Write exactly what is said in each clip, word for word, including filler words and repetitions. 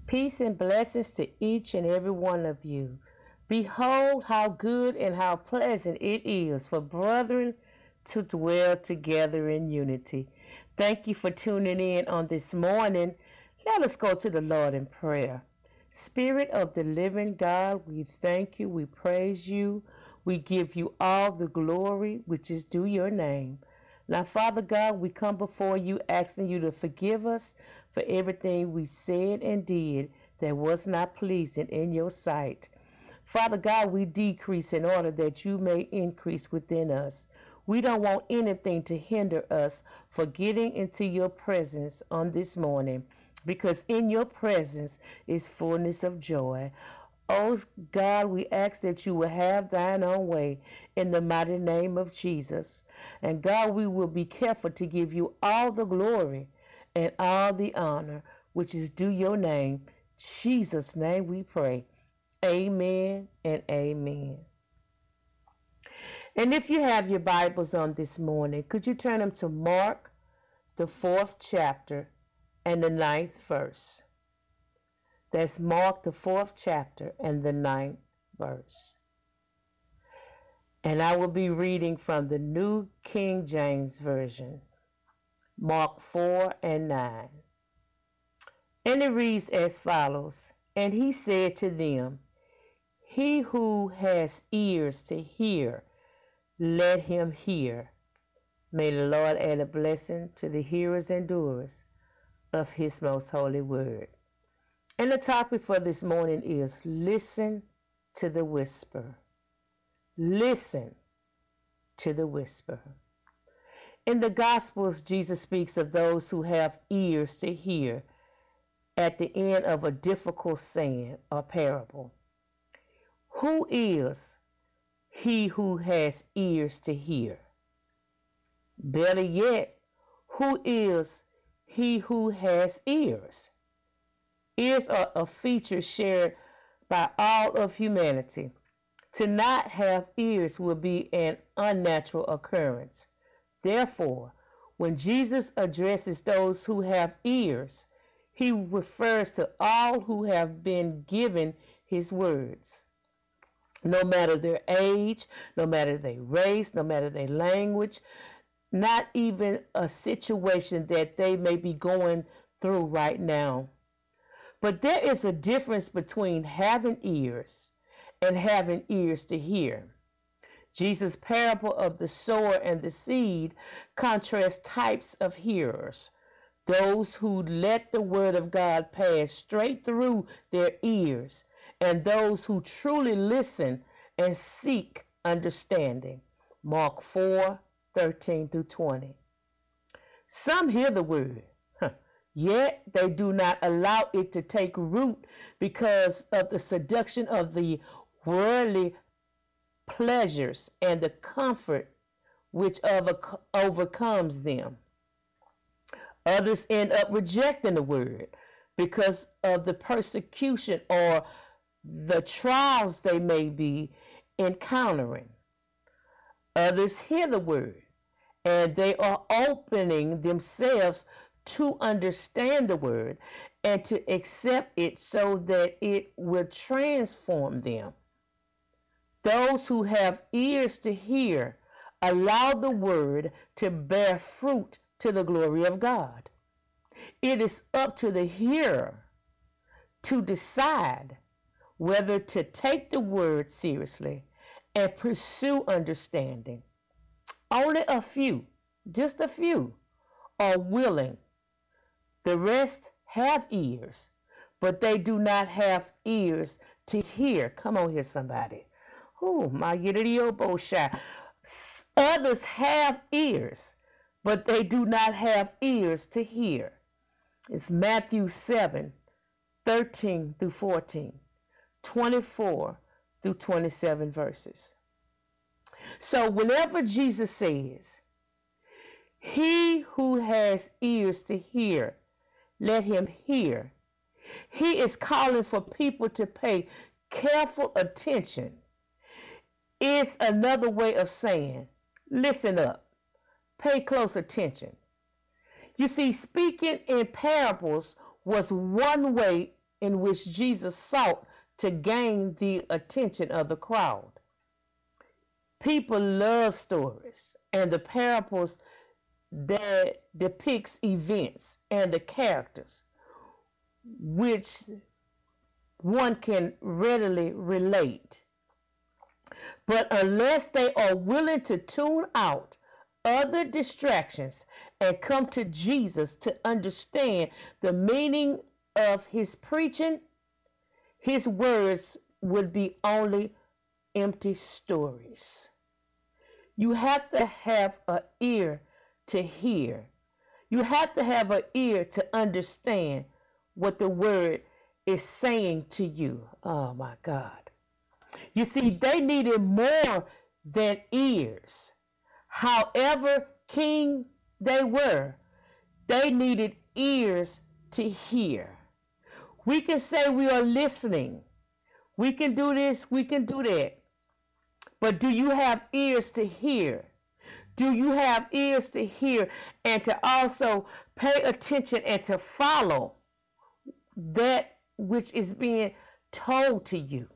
Peace and blessings to each and every one of you. Behold, how good and how pleasant it is for brethren to dwell together in unity. Thank you for tuning in on this morning. Let us go to the Lord in prayer. Spirit of the living God, we thank you, we praise you, we give you all the glory which is due your name. Now, Father God, we come before you asking you to forgive us for everything we said and did that was not pleasing in your sight. Father God, we decrease in order that you may increase within us. We don't want anything to hinder us for getting into your presence on this morning, because in your presence is fullness of joy. Oh God, we ask that you will have thine own way in the mighty name of Jesus. And God, we will be careful to give you all the glory and all the honor which is due your name. In Jesus' name we pray. Amen and amen. And if you have your Bibles on this morning, could you turn them to Mark, the fourth chapter, and the ninth verse? That's Mark, the fourth chapter, and the ninth verse. And I will be reading from the New King James Version, Mark four and nine. And it reads as follows: And he said to them, He who has ears to hear, let him hear. May the Lord add a blessing to the hearers and doers of his most holy word. And the topic for this morning is listen to the whisper. Listen to the whisper. In the Gospels, Jesus speaks of those who have ears to hear at the end of a difficult saying or parable. Who is he who has ears to hear? Better yet, who is he who has ears? Ears are a feature shared by all of humanity. To not have ears will be an unnatural occurrence. Therefore, when Jesus addresses those who have ears, he refers to all who have been given his words. No matter their age, no matter their race, no matter their language, not even a situation that they may be going through right now. But there is a difference between having ears and having ears to hear. Jesus' parable of the sower and the seed contrasts types of hearers: those who let the word of God pass straight through their ears, and those who truly listen and seek understanding. Mark four, thirteen through twenty. Some hear the word, yet they do not allow it to take root because of the seduction of the worldly pleasures and the comfort which over, overcomes them. Others end up rejecting the word because of the persecution or the trials they may be encountering. Others hear the word and they are opening themselves to understand the word and to accept it so that it will transform them. Those who have ears to hear allow the word to bear fruit to the glory of God. It is up to the hearer to decide whether to take the word seriously and pursue understanding. Only a few, just a few, are willing. The rest have ears, but they do not have ears to hear. Come on here, somebody. Oh, my Yiddiyo. Others have ears, but they do not have ears to hear. It's Matthew seven, thirteen through fourteen, twenty-four through twenty-seven verses. So whenever Jesus says, He who has ears to hear, let him hear, he is calling for people to pay careful attention. It's another way of saying, listen up, pay close attention. You see, speaking in parables was one way in which Jesus sought to gain the attention of the crowd. People love stories and the parables that depicts events and the characters which one can readily relate. But unless they are willing to tune out other distractions and come to Jesus to understand the meaning of his preaching, his words would be only empty stories. You have to have an ear to hear. You have to have an ear to understand what the word is saying to you. Oh my God. You see, they needed more than ears. However keen they were, they needed ears to hear. We can say we are listening. We can do this, we can do that. But do you have ears to hear? Do you have ears to hear and to also pay attention and to follow that which is being told to you?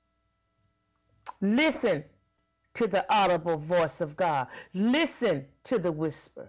Listen to the audible voice of God. Listen to the whisper.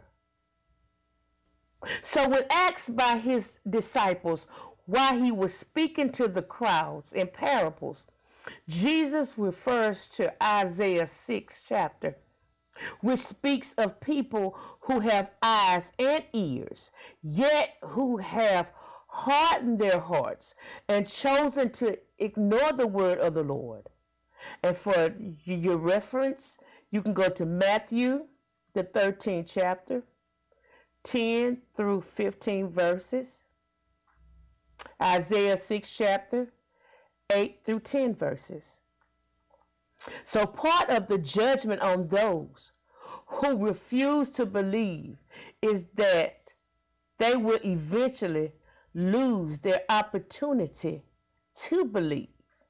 So when asked by his disciples why he was speaking to the crowds in parables, Jesus refers to Isaiah six chapter, which speaks of people who have eyes and ears, yet who have hardened their hearts and chosen to ignore the word of the Lord. And for your reference, you can go to Matthew, the thirteenth chapter, ten through fifteen verses, Isaiah six chapter, eight through ten verses. So part of the judgment on those who refuse to believe is that they will eventually lose their opportunity to believe.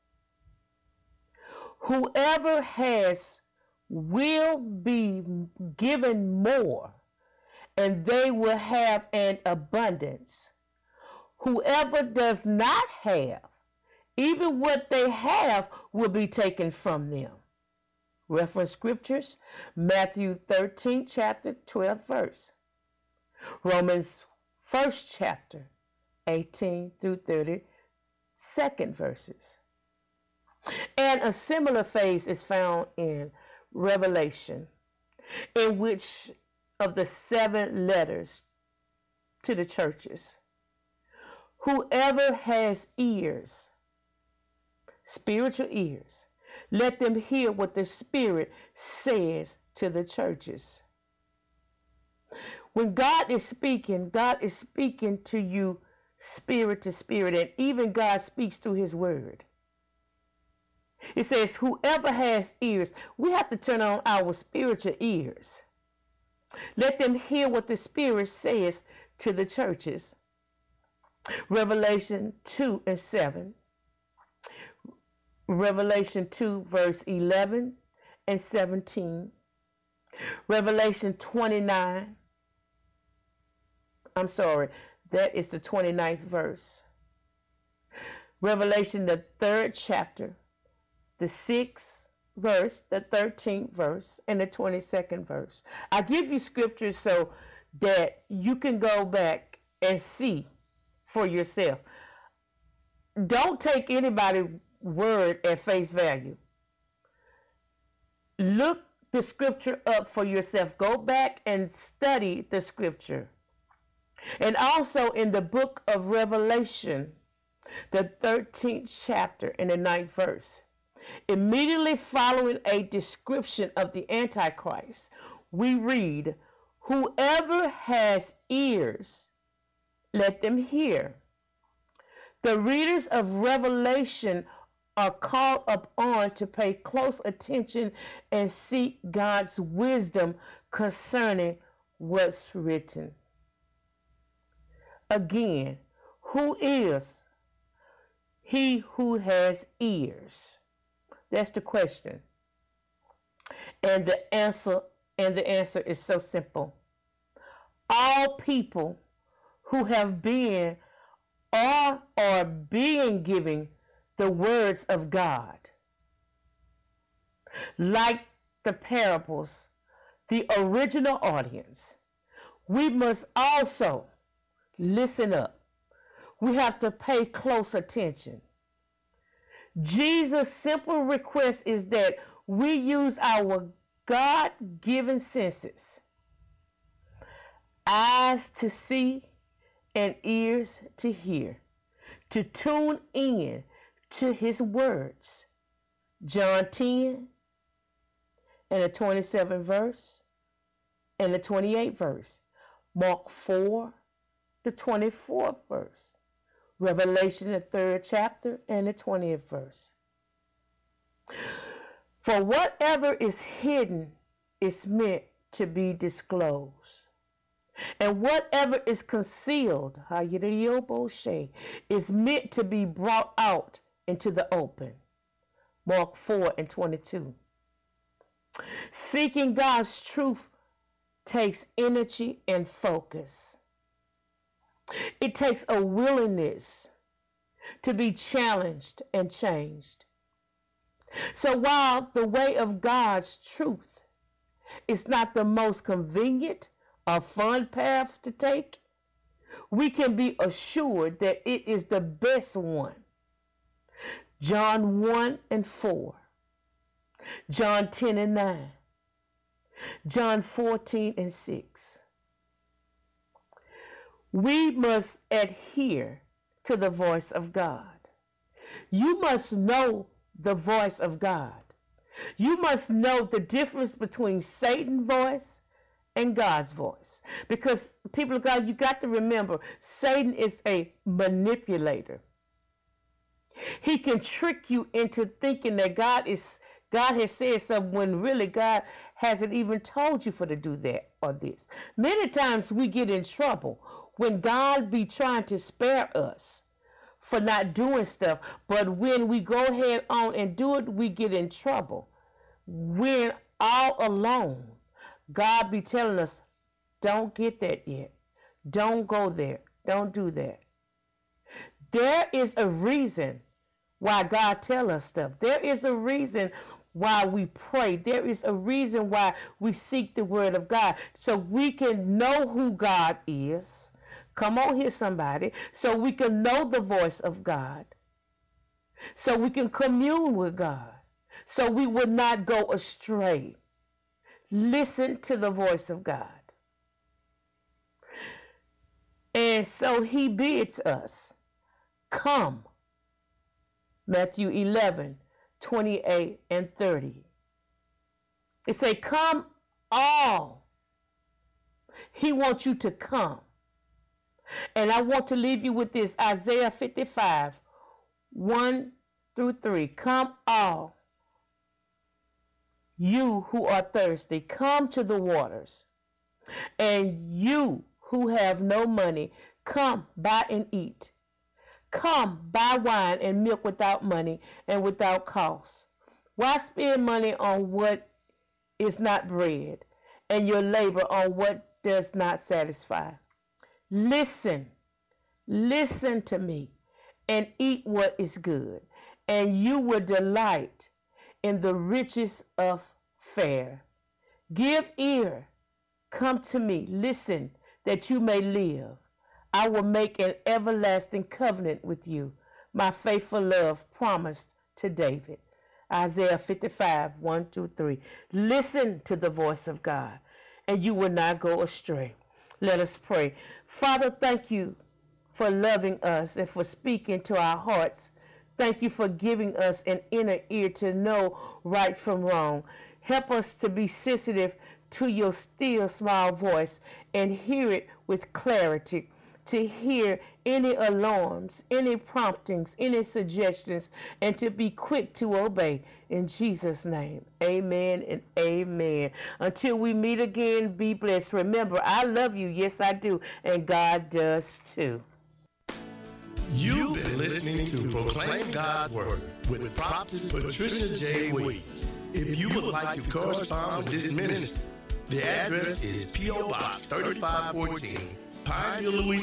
Whoever has will be given more, and they will have an abundance. Whoever does not have, even what they have will be taken from them. Reference scriptures, Matthew thirteenth chapter, twelfth verse. Romans first chapter, eighteen through thirty-second verses. And a similar phase is found in Revelation, in which of the seven letters to the churches. Whoever has ears, spiritual ears, let them hear what the Spirit says to the churches. When God is speaking, God is speaking to you spirit to spirit, and even God speaks through his word. It says, whoever has ears, we have to turn on our spiritual ears. Let them hear what the Spirit says to the churches. Revelation two and seven. Revelation two, verse eleven and seventeen. Revelation twenty-nine. I'm sorry, that is the twenty-ninth verse. Revelation, the third chapter, the sixth verse, the thirteenth verse, and the twenty-second verse. I give you scriptures so that you can go back and see for yourself. Don't take anybody's word at face value. Look the scripture up for yourself. Go back and study the scripture. And also in the book of Revelation, the thirteenth chapter and the ninth verse, immediately following a description of the Antichrist, we read, whoever has ears, let them hear. The readers of Revelation are called upon to pay close attention and seek God's wisdom concerning what's written. Again, who is he who has ears? That's the question. And the answer, and the answer is so simple. All people who have been or are being given the words of God. Like the parables, the original audience, we must also listen up. We have to pay close attention. Jesus' simple request is that we use our God-given senses, eyes to see and ears to hear, to tune in to his words. John ten and the twenty-seventh verse and the twenty-eighth verse. Mark four, the twenty-fourth verse. Revelation, the third chapter and the twentieth verse. For whatever is hidden is meant to be disclosed. And whatever is concealed, is meant to be brought out into the open. Mark four and twenty-two. Seeking God's truth takes energy and focus. It takes a willingness to be challenged and changed. So while the way of God's truth is not the most convenient or fun path to take, we can be assured that it is the best one. John one and four, John ten and nine, John fourteen and six. We must adhere to the voice of God. You must know the voice of God. You must know the difference between Satan's voice and God's voice. Because, people of God, you got to remember, Satan is a manipulator. He can trick you into thinking that God is God has said something when really God hasn't even told you for to do that or this. Many times we get in trouble when God be trying to spare us for not doing stuff, but when we go ahead on and do it, we get in trouble. We're all alone. God be telling us, don't get that yet. Don't go there. Don't do that. There is a reason why God tells us stuff. There is a reason why we pray. There is a reason why we seek the word of God, so we can know who God is. Come on here, somebody. So we can know the voice of God. So we can commune with God. So we would not go astray. Listen to the voice of God. And so he bids us, come. Matthew eleven, twenty-eight and thirty. It say, come all. He wants you to come. And I want to leave you with this, Isaiah fifty-five, one through three. Come all, you who are thirsty, come to the waters. And you who have no money, come buy and eat. Come buy wine and milk without money and without cost. Why spend money on what is not bread, and your labor on what does not satisfy? Listen, listen to me, and eat what is good, and you will delight in the riches of fare. Give ear, come to me, listen, that you may live. I will make an everlasting covenant with you, my faithful love promised to David. Isaiah fifty-five, one through three. Listen to the voice of God, and you will not go astray. Let us pray. Father, thank you for loving us and for speaking to our hearts. Thank you for giving us an inner ear to know right from wrong. Help us to be sensitive to your still small voice and hear it with clarity, to hear any alarms, any promptings, any suggestions, and to be quick to obey. In Jesus' name, amen and amen. Until we meet again, be blessed. Remember, I love you. Yes, I do. And God does too. You've been listening to Proclaim God's Word with Prophetess Patricia J. Williams. If you would like to correspond with this ministry, the address is P O Box thirty-five fourteen, Pineville, Louisiana.